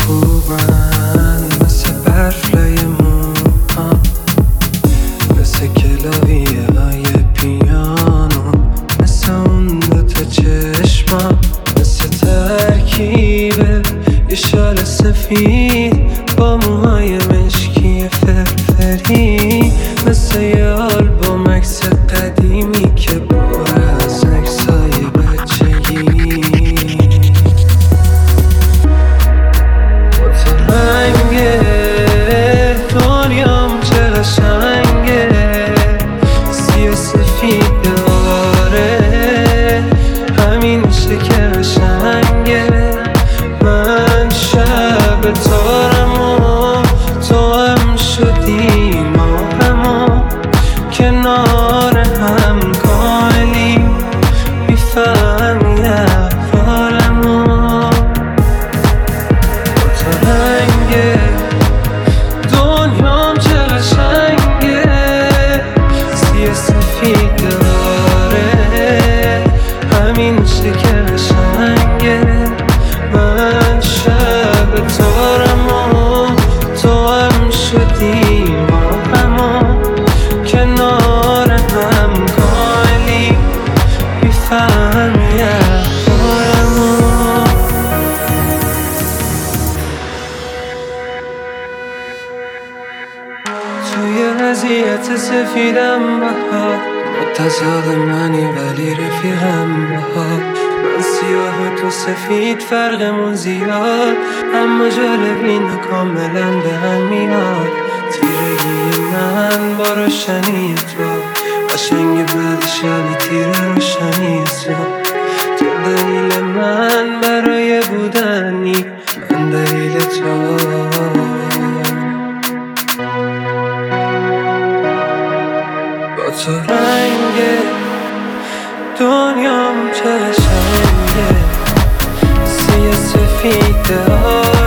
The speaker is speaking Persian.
خوبن مثل برف لای موهام، مثل کلاویه های پیانو، مثل اون دوتا چشمام، مثل ترکیب یه شال سفید با موهای مشکی فرفری، مثل یه آلبوم عکس قدیمی که پر از عکسای بچگی. با تو رنگ دنیام چه قشنگه، سیاه سفید آره همینشه که قشنگه. من شب تارم و تو هم شدیم ما همو کنار هم کاملیم، میفهمی احوالمو. با تو رنگ دنیام چه قشنگه، سیاه سفید آره همینشه که قشنگه. من شب تارم و تو هم شدیم ما همو کنار هم کاملیم، میفهمی احوالمو. توی وضعیت سفیدم باهات، متضاد منی ولی رفیقم باهات. من سیاه و تو سفید فرقمون زیاد، اما جالب اینا کاملا به هم میاد. تیرگی من با روشنی تو قشنگ بعد شب تیر روشنی تو. تو دلیل من برای بودنی، من دلیل تو. با تو رنگ دنیام چه قشنگه، سیاه سفید